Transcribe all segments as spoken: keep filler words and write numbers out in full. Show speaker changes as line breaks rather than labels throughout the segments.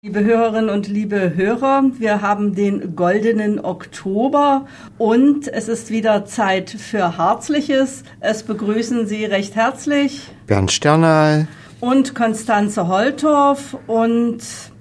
Liebe Hörerinnen und liebe Hörer, wir haben den goldenen Oktober und es ist wieder Zeit für Herzliches. Es begrüßen Sie recht herzlich
Bernd Sternal
und Konstanze Holtorf. Und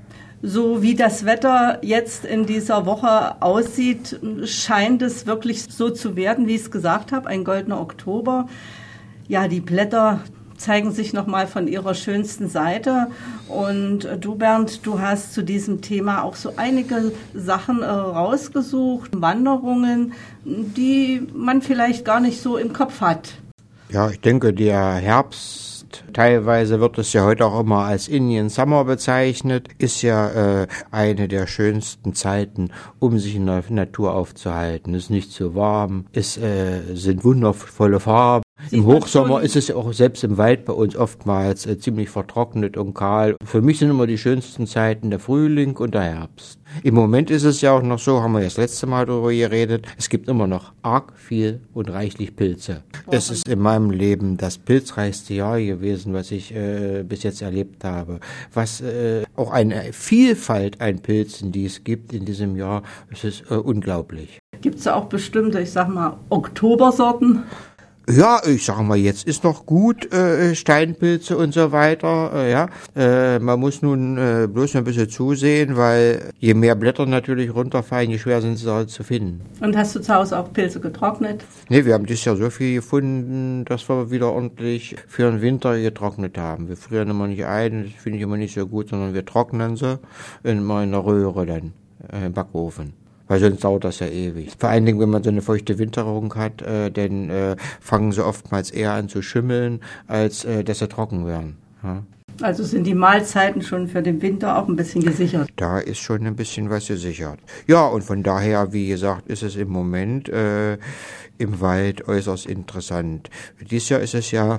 so wie das Wetter jetzt in dieser Woche aussieht, scheint es wirklich so zu werden, wie ich es gesagt habe, ein goldener Oktober. Ja, die Blätter zeigen sich nochmal von ihrer schönsten Seite. Und du, Bernd, du hast zu diesem Thema auch so einige Sachen äh, rausgesucht, Wanderungen, die man vielleicht gar nicht so im Kopf hat.
Ja, ich denke, der Herbst, teilweise wird es ja heute auch immer als Indian Summer bezeichnet, ist ja äh, eine der schönsten Zeiten, um sich in der Natur aufzuhalten. Es ist nicht zu warm, es äh, sind wundervolle Farben. Im Hochsommer ist es ja auch selbst im Wald bei uns oftmals äh, ziemlich vertrocknet und kahl. Für mich sind immer die schönsten Zeiten der Frühling und der Herbst. Im Moment ist es ja auch noch so, haben wir ja das letzte Mal darüber geredet, es gibt immer noch arg viel und reichlich Pilze. Oh. Es ist in meinem Leben das pilzreichste Jahr gewesen, was ich äh, bis jetzt erlebt habe. Was äh, auch eine Vielfalt an Pilzen, die es gibt in diesem Jahr, es ist äh, unglaublich.
Gibt es auch bestimmte, ich sag mal, Oktobersorten?
Ja, ich sag mal, jetzt ist noch gut, äh, Steinpilze und so weiter, äh, ja. Äh, man muss nun äh, bloß noch ein bisschen zusehen, weil je mehr Blätter natürlich runterfallen, je schwer sind sie halt zu finden.
Und hast du zu Hause auch Pilze getrocknet?
Nee, wir haben dieses Jahr so viel gefunden, dass wir wieder ordentlich für den Winter getrocknet haben. Wir frieren immer nicht ein, das finde ich immer nicht so gut, sondern wir trocknen sie immer in der Röhre dann, äh, im Backofen. Weil sonst dauert das ja ewig. Vor allen Dingen, wenn man so eine feuchte Winterung hat, äh, dann äh, fangen sie oftmals eher an zu schimmeln, als äh, dass sie trocken werden. Ja.
Also sind die Mahlzeiten schon für den Winter auch ein bisschen gesichert?
Da ist schon ein bisschen was gesichert. Ja, und von daher, wie gesagt, ist es im Moment äh, im Wald äußerst interessant. Dieses Jahr ist es ja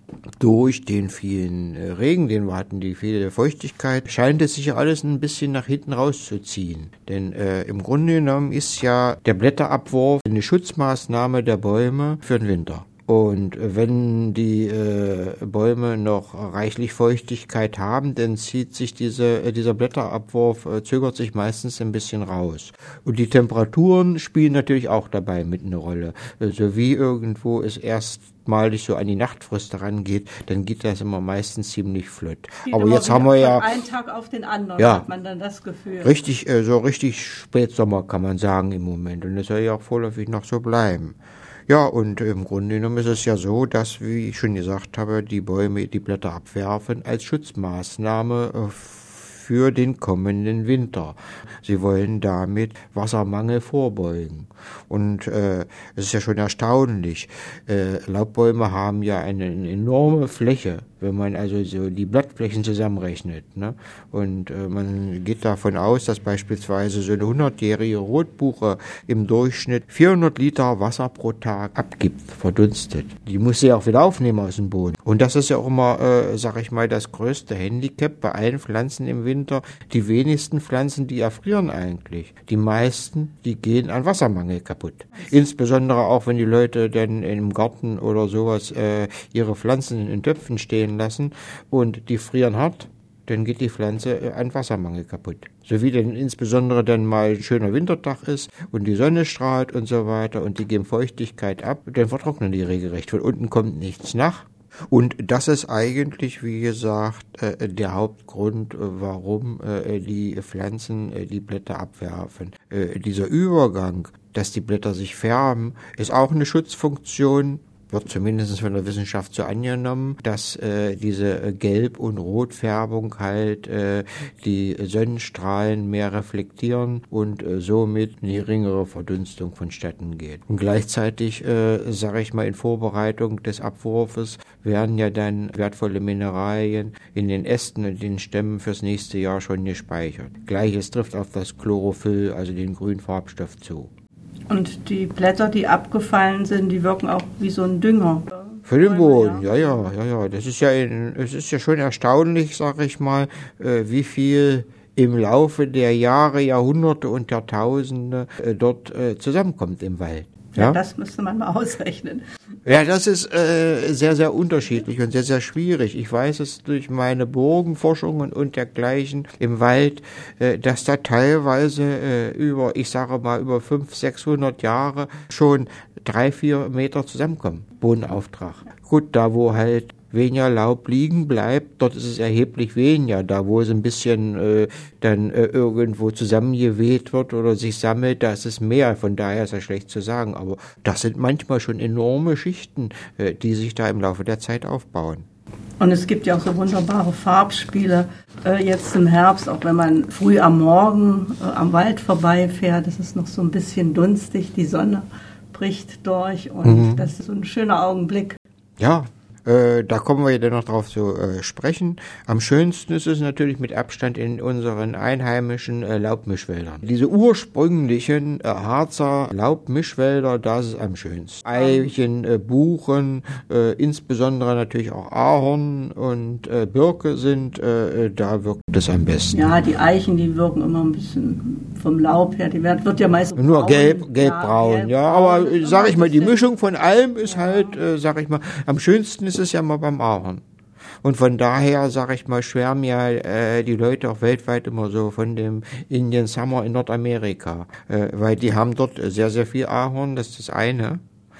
durch den vielen Regen, den wir hatten, die viele Feuchtigkeit, scheint es sich ja alles ein bisschen nach hinten rauszuziehen. Denn äh, im Grunde genommen ist ja der Blätterabwurf eine Schutzmaßnahme der Bäume für den Winter. Und wenn die äh, Bäume noch reichlich Feuchtigkeit haben, dann zieht sich diese, äh, dieser Blätterabwurf, äh, zögert sich meistens ein bisschen raus. Und die Temperaturen spielen natürlich auch dabei mit eine Rolle. So also wie irgendwo es erstmalig so an die Nachtfrist rangeht, dann geht das immer meistens ziemlich flott.
Geht
aber jetzt haben wir ja...
Von einem Tag auf den anderen
ja,
hat man dann das Gefühl.
Richtig, äh, so richtig Spätsommer kann man sagen im Moment. Und das soll ja auch vorläufig noch so bleiben. Ja, und im Grunde genommen ist es ja so, dass, wie ich schon gesagt habe, die Bäume die Blätter abwerfen als Schutzmaßnahme für den kommenden Winter. Sie wollen damit Wassermangel vorbeugen. Und äh, es ist ja schon erstaunlich. Äh, Laubbäume haben ja eine, eine enorme Fläche, wenn man also so die Blattflächen zusammenrechnet. Ne? Und äh, man geht davon aus, dass beispielsweise so eine hundertjährige Rotbuche im Durchschnitt vierhundert Liter Wasser pro Tag abgibt, verdunstet. Die muss sie auch wieder aufnehmen aus dem Boden. Und das ist ja auch immer, äh, sag ich mal, das größte Handicap bei allen Pflanzen im Winter. Die wenigsten Pflanzen, die erfrieren eigentlich. Die meisten, die gehen an Wassermangel kaputt. Insbesondere auch, wenn die Leute dann im Garten oder sowas äh, ihre Pflanzen in Töpfen stehen lassen und die frieren hart, dann geht die Pflanze äh, an Wassermangel kaputt. So wie dann insbesondere dann mal ein schöner Wintertag ist und die Sonne strahlt und so weiter und die geben Feuchtigkeit ab, dann vertrocknen die regelrecht. Von unten kommt nichts nach. Und das ist eigentlich, wie gesagt, äh, der Hauptgrund, äh, warum äh, die Pflanzen äh, die Blätter abwerfen. Äh, dieser Übergang, dass die Blätter sich färben, ist auch eine Schutzfunktion, wird zumindest von der Wissenschaft so angenommen, dass äh, diese äh, Gelb- und Rotfärbung halt äh, die Sonnenstrahlen mehr reflektieren und äh, somit eine geringere Verdunstung vonstatten geht. Und gleichzeitig, äh, sage ich mal, in Vorbereitung des Abwurfes werden ja dann wertvolle Mineralien in den Ästen und den Stämmen fürs nächste Jahr schon gespeichert. Gleiches trifft auf das Chlorophyll, also den grünen Farbstoff, zu.
Und die Blätter, die abgefallen sind, die wirken auch wie so ein Dünger.
Für den Boden, ja, ja, ja, ja. Das ist ja, in, es ist ja schon erstaunlich, sag ich mal, äh, wie viel im Laufe der Jahre, Jahrhunderte und Jahrtausende äh, dort äh, zusammenkommt im Wald.
Ja, ja, das müsste man mal ausrechnen.
Ja, das ist äh, sehr, sehr unterschiedlich und sehr, sehr schwierig. Ich weiß es durch meine Burgenforschungen und dergleichen im Wald, äh, dass da teilweise äh, über, ich sage mal, über fünfhundert, sechshundert Jahre schon drei, vier Meter zusammenkommen. Bodenauftrag. Gut, da wo halt weniger Laub liegen bleibt, dort ist es erheblich weniger. Da wo es ein bisschen äh, dann äh, irgendwo zusammengeweht wird oder sich sammelt, da ist es mehr. Von daher ist das schlecht zu sagen. Aber das sind manchmal schon enorme Schichten, äh, die sich da im Laufe der Zeit aufbauen.
Und es gibt ja auch so wunderbare Farbspiele äh, jetzt im Herbst, auch wenn man früh am Morgen äh, am Wald vorbeifährt. Es ist noch so ein bisschen dunstig, die Sonne bricht durch und mhm. das ist so ein schöner Augenblick.
Ja. Äh, da kommen wir ja dann noch drauf zu äh, sprechen. Am schönsten ist es natürlich mit Abstand in unseren einheimischen äh, Laubmischwäldern. Diese ursprünglichen äh, Harzer Laubmischwälder, das ist am schönsten. Eichen, äh, Buchen, äh, insbesondere natürlich auch Ahorn und äh, Birke sind, äh, da wirkt es am besten.
Ja, die Eichen, die wirken immer ein bisschen vom Laub her, die wird, wird ja meist
nur braun, gelb, gelbbraun, ja, gelb, ja, aber äh, sag ich mal, die Mischung von allem ist ja. halt, äh, sag ich mal, am schönsten ist es ja mal beim Ahorn. Und von daher, sage ich mal, schwärmen ja äh, die Leute auch weltweit immer so von dem Indian Summer in Nordamerika, äh, weil die haben dort sehr, sehr viel Ahorn, das ist das eine.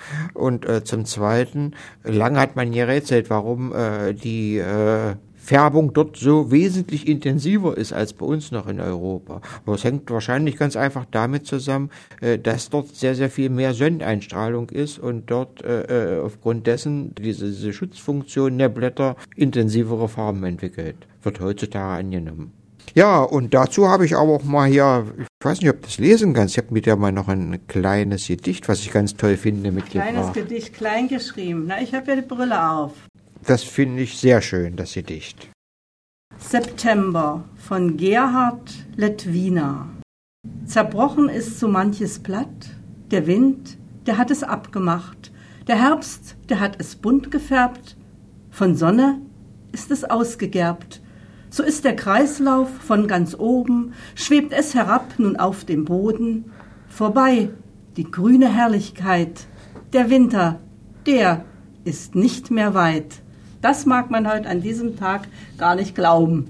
Und äh, zum Zweiten, lange hat man gerätselt, warum äh, die äh, Färbung dort so wesentlich intensiver ist als bei uns noch in Europa. Aber es hängt wahrscheinlich ganz einfach damit zusammen, dass dort sehr, sehr viel mehr Sonneneinstrahlung ist und dort äh, aufgrund dessen diese, diese Schutzfunktion der Blätter intensivere Farben entwickelt. Wird heutzutage angenommen. Ja, und dazu habe ich aber auch mal hier, ich weiß nicht, ob du das lesen kannst, ich habe mit dir mal noch ein kleines Gedicht, was ich ganz toll finde, mitgebracht.
Kleines Gedicht, klein geschrieben. Na, ich habe ja die Brille auf.
Das finde ich sehr schön, das Gedicht.
September von Gerhard Lettwiner. Zerbrochen ist so manches Blatt, der Wind, der hat es abgemacht, der Herbst, der hat es bunt gefärbt, von Sonne ist es ausgegerbt. So ist der Kreislauf von ganz oben, schwebt es herab nun auf dem Boden. Vorbei, die grüne Herrlichkeit, der Winter, der ist nicht mehr weit. Das mag man heute an diesem Tag gar nicht glauben.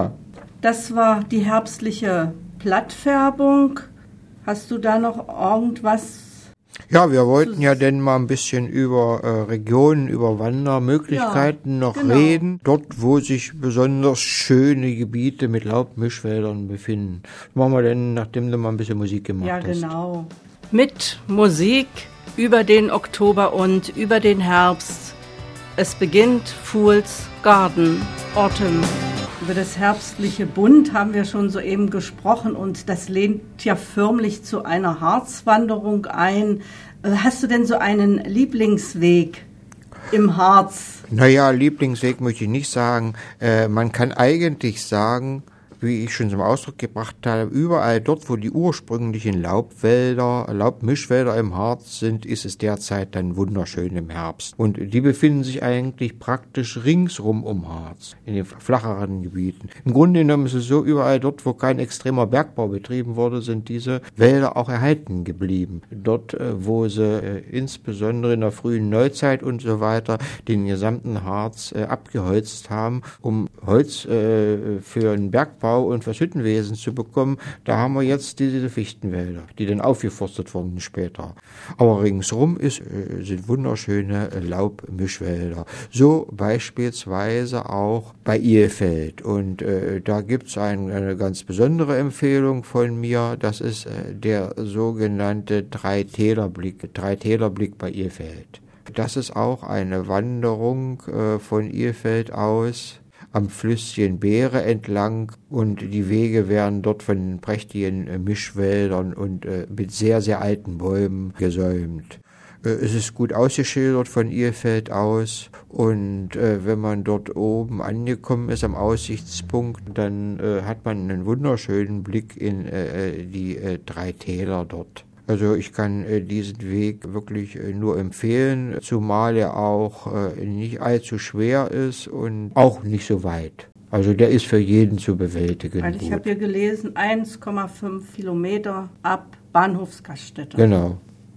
Das war die herbstliche Blattfärbung. Hast du da noch irgendwas?
Ja, wir wollten ja denn mal ein bisschen über äh, Regionen, über Wandermöglichkeiten ja, noch genau. reden. Dort, wo sich besonders schöne Gebiete mit Laubmischwäldern befinden. Das machen wir denn, nachdem du mal ein bisschen Musik gemacht hast.
Ja, genau. Mit Musik über den Oktober und über den Herbst. Es beginnt Fool's Garden, Autumn. Über das herbstliche Bunt haben wir schon soeben gesprochen und das lehnt ja förmlich zu einer Harzwanderung ein. Hast du denn so einen Lieblingsweg im Harz?
Naja, Lieblingsweg möchte ich nicht sagen. Äh, man kann eigentlich sagen, wie ich schon zum Ausdruck gebracht habe, überall dort, wo die ursprünglichen Laubwälder, Laubmischwälder im Harz sind, ist es derzeit dann wunderschön im Herbst. Und die befinden sich eigentlich praktisch ringsrum um Harz, in den flacheren Gebieten. Im Grunde genommen ist es so, überall dort, wo kein extremer Bergbau betrieben wurde, sind diese Wälder auch erhalten geblieben. Dort, wo sie äh, insbesondere in der frühen Neuzeit und so weiter den gesamten Harz äh, abgeholzt haben, um Holz äh, für einen Bergbau und fürs Hüttenwesen zu bekommen, da haben wir jetzt diese Fichtenwälder, die dann aufgeforstet wurden später. Aber ringsrum ist, sind wunderschöne Laubmischwälder. So beispielsweise auch bei Ilfeld. Und äh, da gibt es ein, eine ganz besondere Empfehlung von mir. Das ist äh, der sogenannte Drei-Täler-Blick, Drei-Täler-Blick bei Ilfeld. Das ist auch eine Wanderung äh, von Ilfeld aus am Flüsschen Beere entlang und die Wege werden dort von prächtigen äh, Mischwäldern und äh, mit sehr, sehr alten Bäumen gesäumt. Äh, es ist gut ausgeschildert von Ilfeld aus und äh, wenn man dort oben angekommen ist am Aussichtspunkt, dann äh, hat man einen wunderschönen Blick in äh, die äh, drei Täler dort. Also ich kann äh, diesen Weg wirklich äh, nur empfehlen, zumal er auch äh, nicht allzu schwer ist und auch nicht so weit. Also der ist für jeden zu bewältigen.
Also ich habe hier gelesen, eins Komma fünf Kilometer ab Bahnhofsgaststätte.
Genau.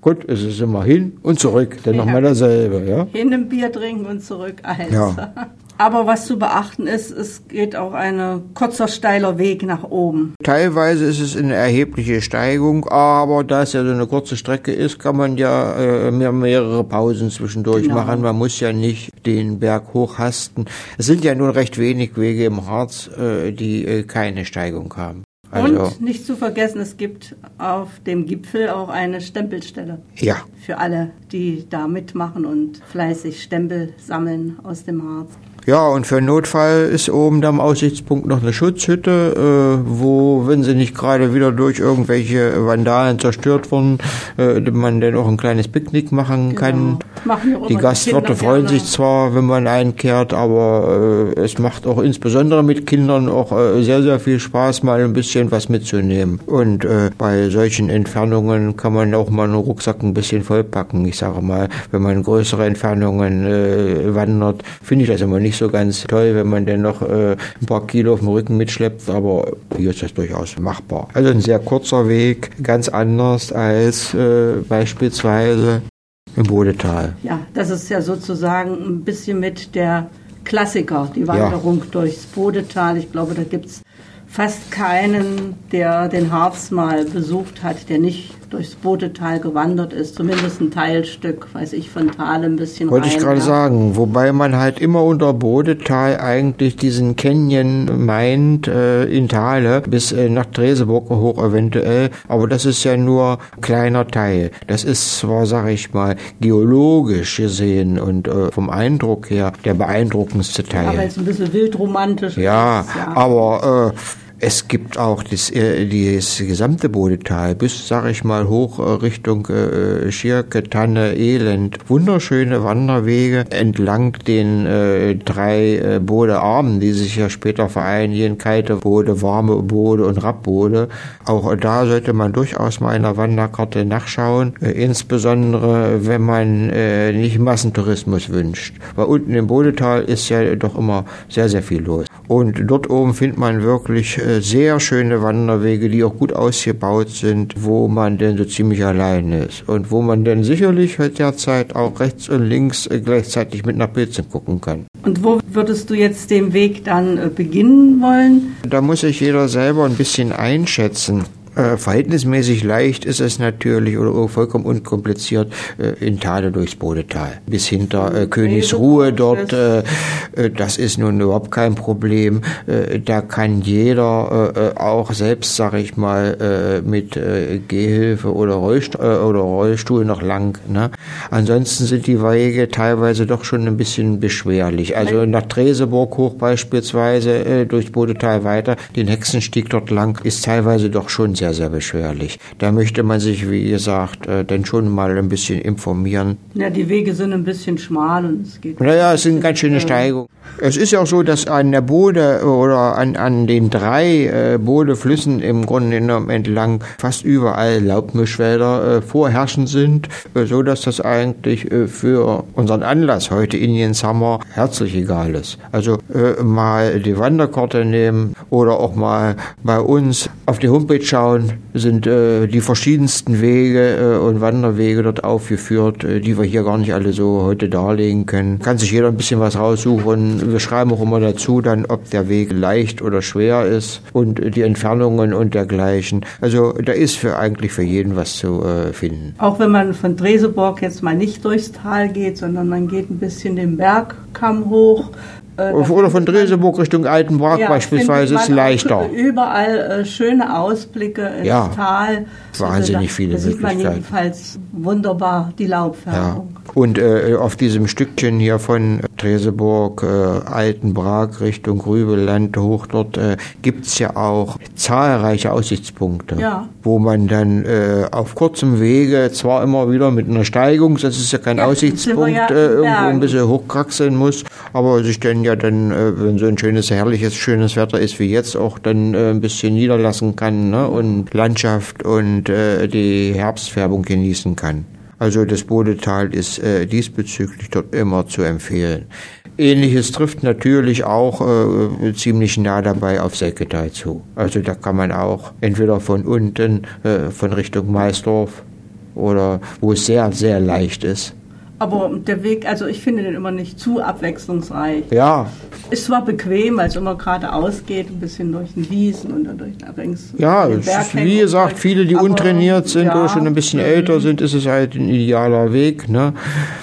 Gut, es ist immer hin und zurück, dann
Ja.
nochmal dasselbe, ja.
Hin ein Bier trinken und zurück eins.
Ja.
Aber was zu beachten ist, es geht auch ein kurzer, steiler Weg nach oben.
Teilweise ist es eine erhebliche Steigung, aber da es ja so eine kurze Strecke ist, kann man ja äh, mehr, mehrere Pausen zwischendurch
Genau.
machen. Man muss ja nicht den Berg hochhasten. Es sind ja nun recht wenig Wege im Harz, äh, die äh, keine Steigung haben. Also,
Und nicht zu vergessen, es gibt auf dem Gipfel auch eine Stempelstelle.
ja.
Für alle, die da mitmachen und fleißig Stempel sammeln aus dem Harz.
Ja, und für Notfall ist oben da am Aussichtspunkt noch eine Schutzhütte, äh, wo, wenn sie nicht gerade wieder durch irgendwelche Vandalen zerstört wurden, äh, man dann auch ein kleines Picknick machen kann.
Genau. Machen wir auch
Die
immer
Gastwirte
Kinder
freuen
gerne.
sich zwar, wenn man einkehrt, aber äh, es macht auch insbesondere mit Kindern auch äh, sehr, sehr viel Spaß, mal ein bisschen was mitzunehmen. Und äh, bei solchen Entfernungen kann man auch mal einen Rucksack ein bisschen vollpacken. Ich sage mal, wenn man größere Entfernungen äh, wandert, finde ich das immer nicht so ganz toll, wenn man dann noch äh, ein paar Kilo auf dem Rücken mitschleppt, aber hier ist das durchaus machbar. Also ein sehr kurzer Weg, ganz anders als äh, beispielsweise im Bodetal.
Ja, das ist ja sozusagen ein bisschen mit der Klassiker, die Wanderung durchs Bodetal. Ich glaube, da gibt es fast keinen, der den Harz mal besucht hat, der nicht durchs Bodetal gewandert ist. Zumindest ein Teilstück, weiß ich, von Tal ein bisschen
Wollte
rein.
ich gerade
ja.
sagen, wobei man halt immer unter Bodetal eigentlich diesen Canyon meint, äh, in Thale, bis äh, nach Dreseburg hoch eventuell, aber das ist ja nur ein kleiner Teil. Das ist zwar, sag ich mal, geologisch gesehen und äh, vom Eindruck her der beeindruckendste
Ja, weil
Teil.
es ein bisschen wildromantisch
Ja,
ist. Ja,
aber äh, es gibt auch das, äh, das gesamte Bodetal bis, sag ich mal, hoch äh, Richtung äh, Schirke, Tanne, Elend. Wunderschöne Wanderwege entlang den äh, drei äh, Bodearmen, die sich ja später vereinigen, kalte Bode, warme Bode und Rappbode. Auch äh, da sollte man durchaus mal in der Wanderkarte nachschauen, äh, insbesondere wenn man äh, nicht Massentourismus wünscht. Weil unten im Bodetal ist ja doch immer sehr, sehr viel los. Und dort oben findet man wirklich äh, sehr schöne Wanderwege, die auch gut ausgebaut sind, wo man denn so ziemlich allein ist. Und wo man dann sicherlich derzeit auch rechts und links äh, gleichzeitig mit nach Pilzen gucken kann.
Und wo würdest du jetzt den Weg dann äh, beginnen wollen?
Da muss sich jeder selber ein bisschen einschätzen. Äh, verhältnismäßig leicht ist es natürlich oder vollkommen unkompliziert äh, in Thale durchs Bodetal. Bis hinter äh, Königsruhe dort, äh, äh, das ist nun überhaupt kein Problem. Äh, da kann jeder äh, auch selbst, sag ich mal, äh, mit äh, Gehhilfe oder, Rollst äh, oder Rollstuhl noch lang. Ne? Ansonsten sind die Wege teilweise doch schon ein bisschen beschwerlich. Also nach Dreseburg hoch beispielsweise, äh, durchs Bodetal weiter, den Hexenstieg dort lang, ist teilweise doch schon sehr, sehr beschwerlich. Da möchte man sich, wie gesagt, äh, dann schon mal ein bisschen informieren.
Ja, die Wege sind ein bisschen schmal und es geht.
Naja, es sind ganz schöne Steigungen. Es ist ja auch so, dass an der Bode oder an, an den drei äh, Bodeflüssen im Grunde genommen entlang fast überall Laubmischwälder äh, vorherrschend sind, äh, so dass das eigentlich äh, für unseren Anlass heute Indian Summer herzlich egal ist. Also äh, mal die Wanderkarte nehmen oder auch mal bei uns auf die Homepage schauen, sind äh, die verschiedensten Wege äh, und Wanderwege dort aufgeführt, äh, die wir hier gar nicht alle so heute darlegen können. Kann sich jeder ein bisschen was raussuchen. Wir schreiben auch immer dazu dann, ob der Weg leicht oder schwer ist und die Entfernungen und dergleichen. Also da ist für eigentlich für jeden was zu äh, finden.
Auch wenn man von Dreseburg jetzt mal nicht durchs Tal geht, sondern man geht ein bisschen den Bergkamm hoch. Äh,
Oder von Dreseburg Richtung Altenbrak
ja,
beispielsweise ist leichter.
Überall äh, schöne Ausblicke ins
Ja,
Tal.
wahnsinnig
Also da,
viele
da sieht man
Möglichkeiten.
jedenfalls wunderbar die Laubfärbung.
Ja. Und äh, auf diesem Stückchen hier von Dreseburg, äh, Altenbrak Richtung Rübeland hoch dort äh, gibt's ja auch zahlreiche Aussichtspunkte,
Ja.
wo man dann äh, auf kurzem Wege, zwar immer wieder mit einer Steigung, das ist ja kein
Ja,
Aussichtspunkt,
sind wir ja
äh,
in
irgendwo ein
Bergen.
bisschen hochkraxeln muss, aber sich dann ja dann, äh, wenn so ein schönes, herrliches, schönes Wetter ist wie jetzt, auch dann äh, ein bisschen niederlassen kann, ne? Und Landschaft und äh, die Herbstfärbung genießen kann. Also das Bodetal ist äh, diesbezüglich dort immer zu empfehlen. Ähnliches trifft natürlich auch äh, ziemlich nah dabei auf Seketal zu. Also da kann man auch entweder von unten, äh, von Richtung Maisdorf oder wo es sehr, sehr leicht ist.
Aber der Weg, also ich finde den immer nicht zu abwechslungsreich.
Ja.
Ist zwar bequem, weil es immer geradeaus geht, ein bisschen durch den Wiesen und dann durch den Rings.
Ja, es ist, wie gesagt, viele, die aber, untrainiert sind ja, oder schon ein bisschen älter sind, ist es halt ein idealer Weg, ne?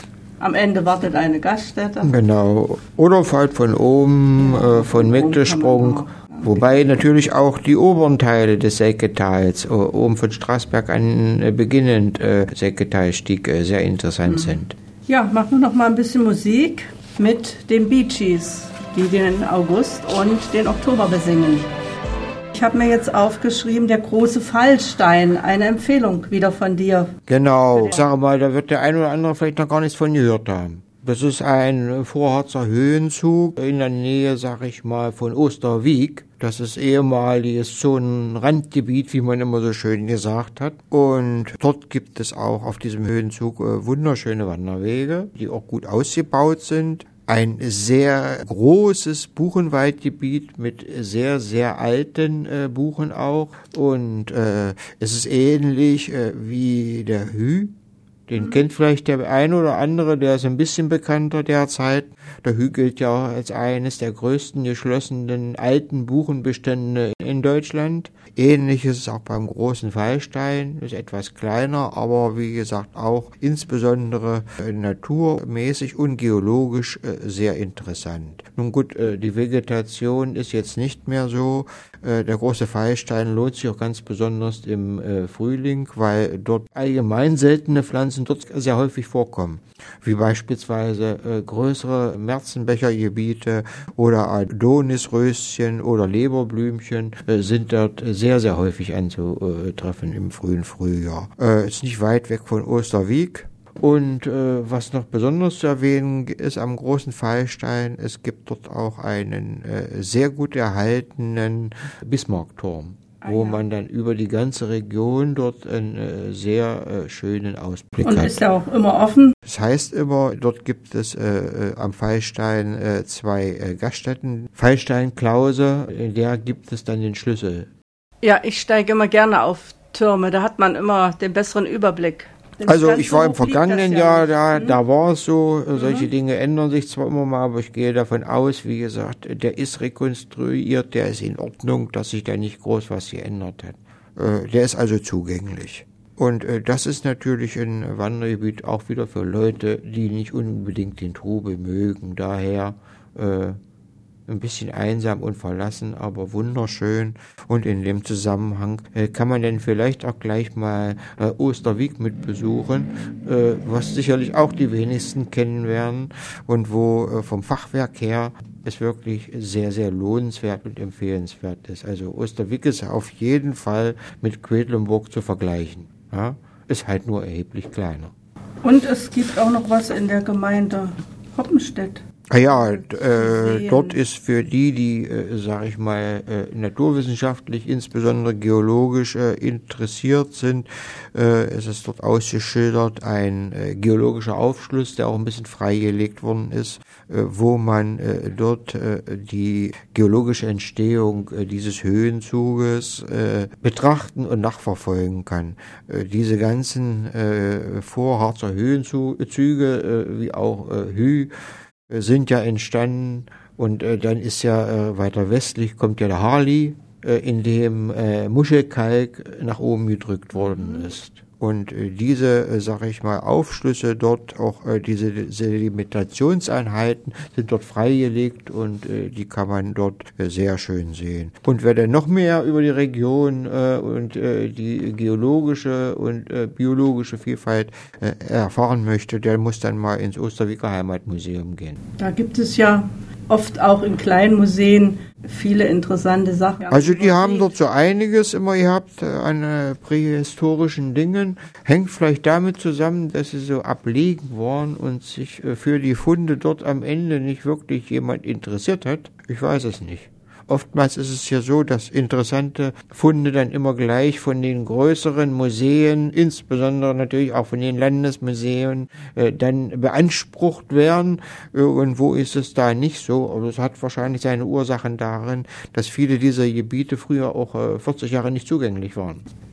Am Ende wartet eine Gaststätte.
Genau. Oder halt von oben, ja, äh, von Mecklenburg. Wobei natürlich auch die oberen Teile des Säcketals, äh, oben von Straßberg an äh, beginnend äh, Säcketalstieg äh, sehr interessant mhm. sind.
Ja, machen wir noch mal ein bisschen Musik mit den Bee Gees, die den August und den Oktober besingen. Ich habe mir jetzt aufgeschrieben, der große Fallstein, eine Empfehlung wieder von dir.
Genau, ich sage mal, da wird der ein oder andere vielleicht noch gar nichts von gehört haben. Das ist ein Vorharzer Höhenzug in der Nähe, sag ich mal, von Osterwieck. Das ist ehemaliges so ein Randgebiet, wie man immer so schön gesagt hat. Und dort gibt es auch auf diesem Höhenzug äh, wunderschöne Wanderwege, die auch gut ausgebaut sind. Ein sehr großes Buchenwaldgebiet mit sehr, sehr alten äh, Buchen auch. Und äh, es ist ähnlich äh, wie der Hü. Den kennt vielleicht der eine oder andere, der ist ein bisschen bekannter derzeit. Der Hü gilt ja auch als eines der größten geschlossenen alten Buchenbestände in Deutschland. Ähnlich ist es auch beim großen Fallstein, ist etwas kleiner, aber wie gesagt auch insbesondere naturmäßig und geologisch sehr interessant. Nun gut, die Vegetation ist jetzt nicht mehr so. Der große Fallstein lohnt sich auch ganz besonders im Frühling, weil dort allgemein seltene Pflanzen dort sehr häufig vorkommen, wie beispielsweise äh, größere Märzenbechergebiete oder Adonisröschen oder Leberblümchen äh, sind dort sehr, sehr häufig anzutreffen im frühen Frühjahr. Äh, ist nicht weit weg von Osterwieck. Und äh, was noch besonders zu erwähnen ist am großen Fallstein, es gibt dort auch einen äh, sehr gut erhaltenen Bismarckturm, wo ah, ja. man dann über die ganze Region dort einen äh, sehr äh, schönen Ausblick
und
hat. Und
ist ja auch immer offen?
Das heißt immer, dort gibt es äh, am Fallstein äh, zwei äh, Gaststätten. Fallstein Klause, in der gibt es dann den Schlüssel. Ja,
ich steige immer gerne auf Türme, da hat man immer den besseren Überblick.
Also ich war im vergangenen Jahr da, da war es so, solche mhm. Dinge ändern sich zwar immer mal, aber ich gehe davon aus, wie gesagt, der ist rekonstruiert, der ist in Ordnung, dass sich da nicht groß was geändert hat. Äh, der ist also zugänglich. Und äh, das ist natürlich ein Wandergebiet auch wieder für Leute, die nicht unbedingt den Trubel mögen, daher äh, ein bisschen einsam und verlassen, aber wunderschön. Und in dem Zusammenhang äh, kann man dann vielleicht auch gleich mal äh, Osterwieck mit besuchen, äh, was sicherlich auch die wenigsten kennen werden und wo äh, vom Fachwerk her es wirklich sehr, sehr lohnenswert und empfehlenswert ist. Also Osterwieck ist auf jeden Fall mit Quedlinburg zu vergleichen. Ja? Ist halt nur erheblich kleiner.
Und es gibt auch noch was in der Gemeinde Hoppenstedt.
Ah ja, äh, dort ist für die, die, äh, sag ich mal, äh, naturwissenschaftlich, insbesondere geologisch äh, interessiert sind, äh, es ist dort ausgeschildert ein äh, geologischer Aufschluss, der auch ein bisschen freigelegt worden ist, äh, wo man äh, dort äh, die geologische Entstehung äh, dieses Höhenzuges äh, betrachten und nachverfolgen kann. Äh, diese ganzen äh, Vorharzer Höhenzüge, äh, wie auch äh, Hü, sind ja entstanden und äh, dann ist ja äh, weiter westlich kommt ja der Harli, äh, in dem äh, Muschelkalk nach oben gedrückt worden ist. Und äh, diese, äh, sag ich mal, Aufschlüsse dort, auch äh, diese Sedimentationseinheiten sind dort freigelegt und äh, die kann man dort äh, sehr schön sehen. Und wer denn noch mehr über die Region äh, und äh, die geologische und äh, biologische Vielfalt äh, erfahren möchte, der muss dann mal ins Osterwiecker Heimatmuseum gehen.
Da gibt es ja oft auch in kleinen Museen viele interessante Sachen.
Also die haben dort so einiges immer gehabt an äh, prähistorischen Dingen. Hängt vielleicht damit zusammen, dass sie so ablegen waren und sich äh, für die Funde dort am Ende nicht wirklich jemand interessiert hat. Ich weiß es nicht. Oftmals ist es ja so, dass interessante Funde dann immer gleich von den größeren Museen, insbesondere natürlich auch von den Landesmuseen, äh, dann beansprucht werden. Irgendwo ist es da nicht so, aber es hat wahrscheinlich seine Ursachen darin, dass viele dieser Gebiete früher auch äh, vierzig Jahre nicht zugänglich waren.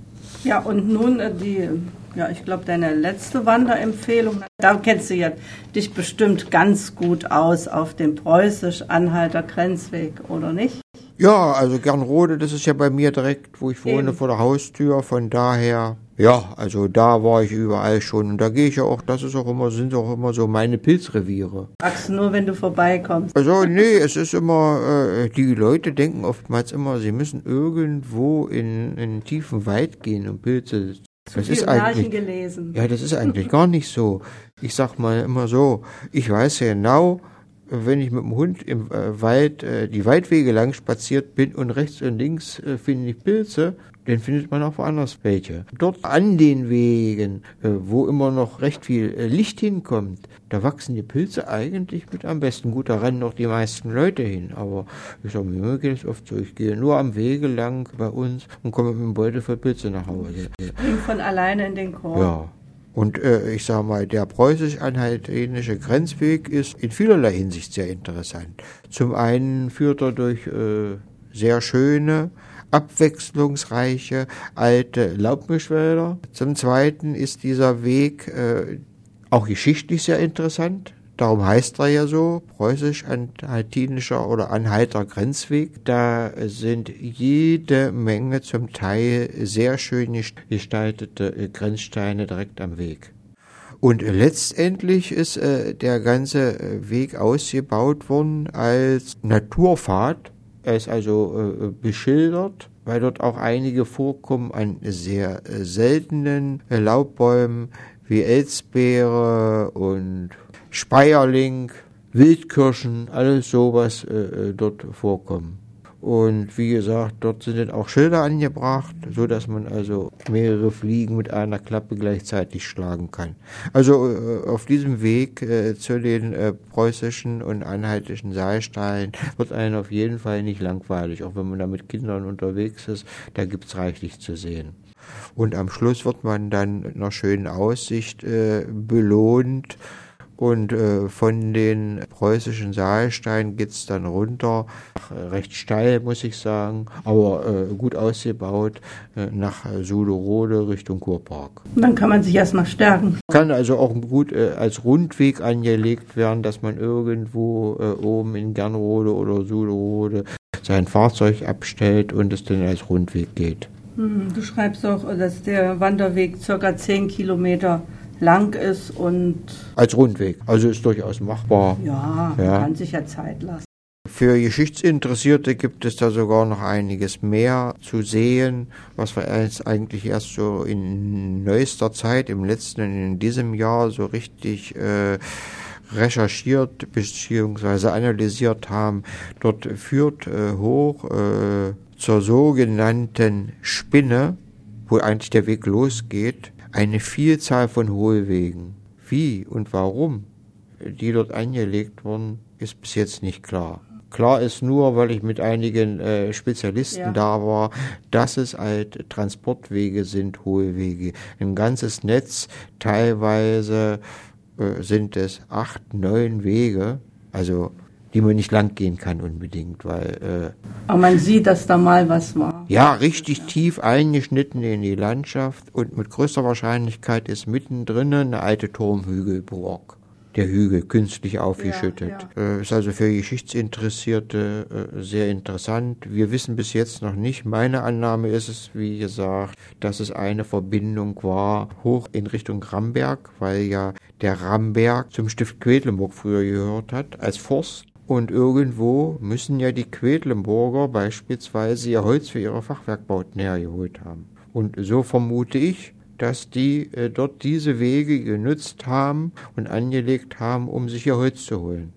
Ja, und nun äh, die, ja, ich glaube, deine letzte Wanderempfehlung, da kennst du ja dich bestimmt ganz gut aus auf dem Preußisch-Anhalter Grenzweg, oder nicht?
Ja, also Gernrode, das ist ja bei mir direkt, wo ich wohne,
Eben.
vor der Haustür. Von daher, ja, also da war ich überall schon. Und da gehe ich ja auch, das ist auch immer, sind auch immer so meine Pilzreviere.
Sagst du nur, wenn du vorbeikommst.
Also nee, es ist immer, äh, die Leute denken oftmals immer, sie müssen irgendwo in, in einen tiefen Wald gehen, um Pilze zu.
Zu
Das
viel
ist
Märchen
eigentlich,
gelesen.
ja, das ist eigentlich gar nicht so. Ich sag mal immer so, ich weiß ja genau, wenn ich mit dem Hund im äh, Wald äh, die Waldwege lang spaziert bin und rechts und links äh, finde ich Pilze, dann findet man auch woanders welche. Dort an den Wegen, äh, wo immer noch recht viel äh, Licht hinkommt, da wachsen die Pilze eigentlich mit am besten. Gut, da rennen auch die meisten Leute hin, aber ich sag mir, geht es oft so. Ich gehe nur am Wege lang bei uns und komme mit einem Beutel voll Pilze nach Hause.
Spring von alleine in den Korb.
Ja. Und äh, ich sage mal, der preußisch-anhaltinische Grenzweg ist in vielerlei Hinsicht sehr interessant. Zum einen führt er durch äh, sehr schöne, abwechslungsreiche, alte Laubmischwälder. Zum zweiten ist dieser Weg äh, auch geschichtlich sehr interessant. Darum heißt er ja so, preußisch-anhaltinischer oder Anhalter Grenzweg. Da sind jede Menge zum Teil sehr schön gestaltete Grenzsteine direkt am Weg. Und letztendlich ist äh, der ganze Weg ausgebaut worden als Naturpfad. Er ist also äh, beschildert, weil dort auch einige vorkommen an sehr äh, seltenen äh, Laubbäumen wie Elsbeere und Speierling, Wildkirschen, alles sowas äh, dort vorkommen. Und wie gesagt, dort sind dann auch Schilder angebracht, so dass man also mehrere Fliegen mit einer Klappe gleichzeitig schlagen kann. Also äh, auf diesem Weg äh, zu den äh, preußischen und anhaltischen Seilsteinen wird einem auf jeden Fall nicht langweilig, auch wenn man da mit Kindern unterwegs ist, da gibt's reichlich zu sehen. Und am Schluss wird man dann mit einer schönen Aussicht äh, belohnt. Und äh, von den preußischen Saalsteinen geht's dann runter, äh, recht steil, muss ich sagen, aber äh, gut ausgebaut, äh, nach Suderode Richtung Kurpark.
Und dann kann man sich erstmal stärken.
Kann also auch gut äh, als Rundweg angelegt werden, dass man irgendwo äh, oben in Gernrode oder Suderode sein Fahrzeug abstellt und es dann als Rundweg geht.
Hm, du schreibst auch, dass der Wanderweg circa zehn Kilometer lang ist und...
Als Rundweg, also ist durchaus machbar.
Ja, man
Ja.
kann sich ja Zeit lassen.
Für Geschichtsinteressierte gibt es da sogar noch einiges mehr zu sehen, was wir jetzt eigentlich erst so in neuester Zeit, im letzten und in diesem Jahr so richtig äh, recherchiert bzw. analysiert haben. Dort führt äh, hoch äh, zur sogenannten Spinne, wo eigentlich der Weg losgeht, eine Vielzahl von Hohlwegen. Wie und warum die dort angelegt wurden, ist bis jetzt nicht klar. Klar ist nur, weil ich mit einigen äh, Spezialisten
Ja.
da war, dass es halt Transportwege sind, Hohlwege. Ein ganzes Netz, teilweise äh, sind es acht, neun Wege, also die man nicht lang gehen kann unbedingt, weil äh,
Aber man sieht, dass da mal was war.
ja, richtig tief eingeschnitten in die Landschaft und mit größter Wahrscheinlichkeit ist mittendrin eine alte Turmhügelburg. Der Hügel künstlich aufgeschüttet.
Ja,
Äh, ist also für Geschichtsinteressierte äh, sehr interessant. Wir wissen bis jetzt noch nicht. Meine Annahme ist es, wie gesagt, dass es eine Verbindung war hoch in Richtung Ramberg, weil ja der Ramberg zum Stift Quedlinburg früher gehört hat, als Forst. Und irgendwo müssen ja die Quedlinburger beispielsweise ihr Holz für ihre Fachwerkbauten hergeholt haben. Und so vermute ich, dass die äh, dort diese Wege genutzt haben und angelegt haben, um sich ihr Holz zu holen.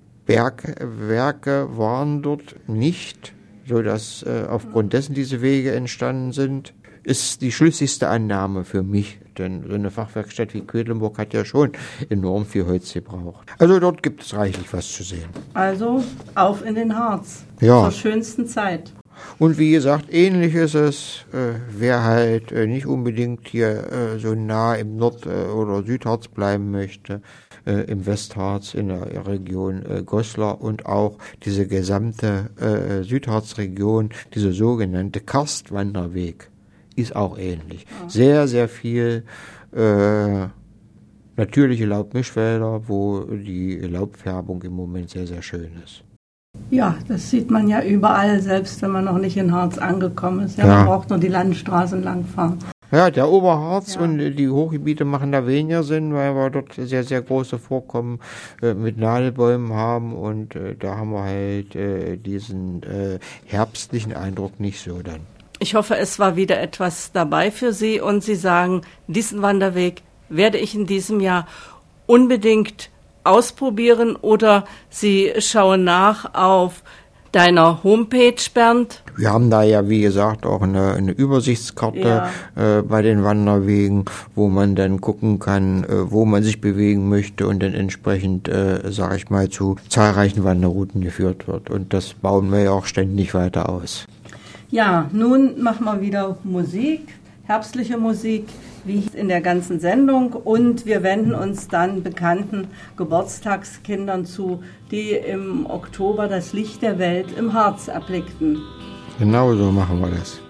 Bergwerke waren dort nicht, so dass äh, aufgrund dessen diese Wege entstanden sind, ist die schlüssigste Annahme für mich. Denn so eine Fachwerkstatt wie Quedlinburg hat ja schon enorm viel Holz gebraucht. Also dort gibt es reichlich was zu sehen.
Also auf in den Harz.
Ja.
Zur schönsten Zeit.
Und wie gesagt, ähnlich ist es, äh, wer halt äh, nicht unbedingt hier äh, so nah im Nord- äh, oder Südharz bleiben möchte, äh, im Westharz, in der Region äh, Goslar und auch diese gesamte äh, Südharzregion, dieser sogenannte Karstwanderweg, ist auch ähnlich. Ja. Sehr, sehr viel äh, natürliche Laubmischwälder, wo die Laubfärbung im Moment sehr, sehr schön ist.
Ja, das sieht man ja überall, selbst wenn man noch nicht in Harz angekommen ist. Ja, ja. Man braucht nur die Landstraßen langfahren.
Ja, der Oberharz ja. und die Hochgebiete machen da weniger Sinn, weil wir dort sehr, sehr große Vorkommen äh, mit Nadelbäumen haben und äh, da haben wir halt äh, diesen äh, herbstlichen Eindruck nicht so dann.
Ich hoffe, es war wieder etwas dabei für Sie und Sie sagen, diesen Wanderweg werde ich in diesem Jahr unbedingt ausprobieren oder Sie schauen nach auf deiner Homepage, Bernd?
Wir haben da ja, wie gesagt, auch eine, eine Übersichtskarte ja. äh, bei den Wanderwegen, wo man dann gucken kann, äh, wo man sich bewegen möchte und dann entsprechend, äh, sage ich mal, zu zahlreichen Wanderrouten geführt wird. Und das bauen wir ja auch ständig weiter aus.
Ja, nun machen wir wieder Musik, herbstliche Musik, wie in der ganzen Sendung. Und wir wenden uns dann bekannten Geburtstagskindern zu, die im Oktober das Licht der Welt im Harz erblickten.
Genau so machen wir das.